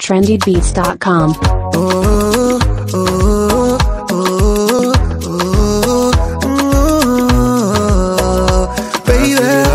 trendybeats.com. Oh, oh, oh, oh, oh, baby.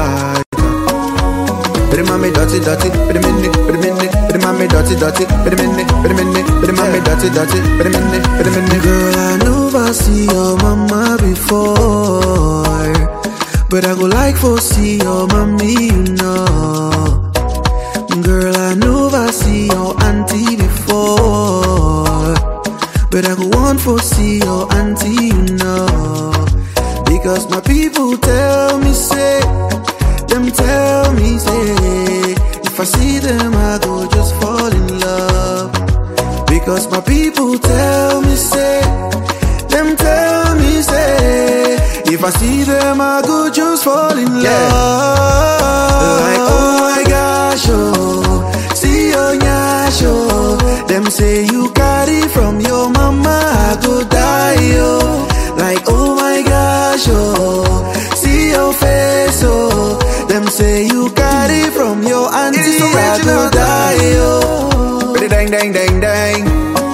Put him on me dirty, dirty, put him in it, put him in it, put him on me dirty, dirty, put him in it, put him in it, put him on me dirty, dirty, put him in it, put him in it. Girl, I never see your mama before, but I go like for see your mommy, you know. Girl, I never see your auntie before, but I go want for see your auntie, you know. Because my people tell me, say, them tell me, say, if I see them, I go just fall in love. Because my people tell me, say, them tell me, say, if I see them, I go just fall in love. Like, oh my gosh, oh, see your nyash, oh. Them say you carry from your mama, I go die, oh. Like, oh my gosh, oh, see your face, oh. Them say you carry from your auntie, I go die, oh. Dang, dang, dang, dang.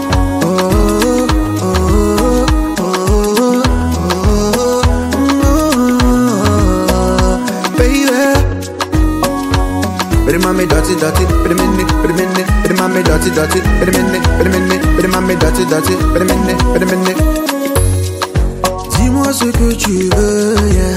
Put him on me dirty, dirty, put him in it, put him in it, put him on me dirty, dirty, put him in it, put him in it, put him on me dirty, dirty, put him in it, put him in it. Dis-moi ce que tu veux, yeah.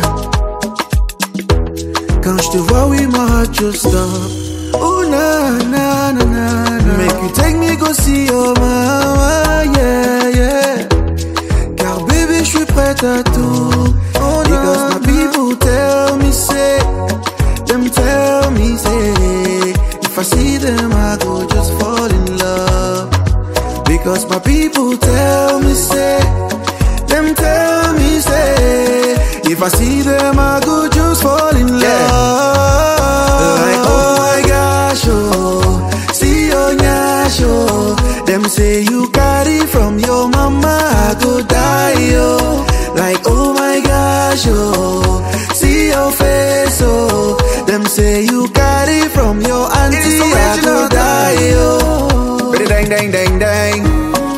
Quand je te vois, oui, my heart just stop. Oh na na na na na. Make you take me go see your mama, yeah yeah. Car baby, je suis prête à tout. Oh, because my people tell me, say, them tell me, say, if I see them, I go just fall in love. Because my people tell me, say, them tell me, say, if I see them, I go just fall in love. Like, oh my gosh, oh, see your nyash, oh. Them say you carry from your mama, I go die, oh. Like, oh my gosh, oh, see your face, oh. Them say you carry from your auntie, I go die, oh. Dang, dang, dang, dang.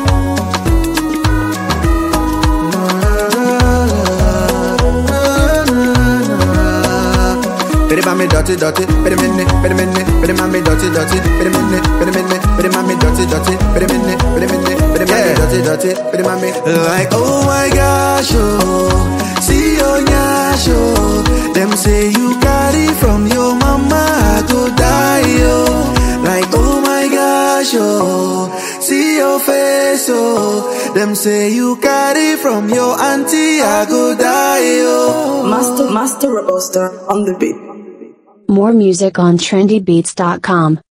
Put him on me dirty, dirty, put him in it, put him in it, put him on me dirty, dirty, put him in it, put him in it, put him on me dirty, dirty, put him in it, put him in it, put him on me dirty, dirty, put him on me. Like, oh my gosh, oh, see your nyash, oh. Them say you carry from your mama, I go die, oh. Like, oh my gosh, oh, see your face, oh. Them say you carry from your auntie, I go die, oh. Master Robuster on the beat. More music on trendybeats.com.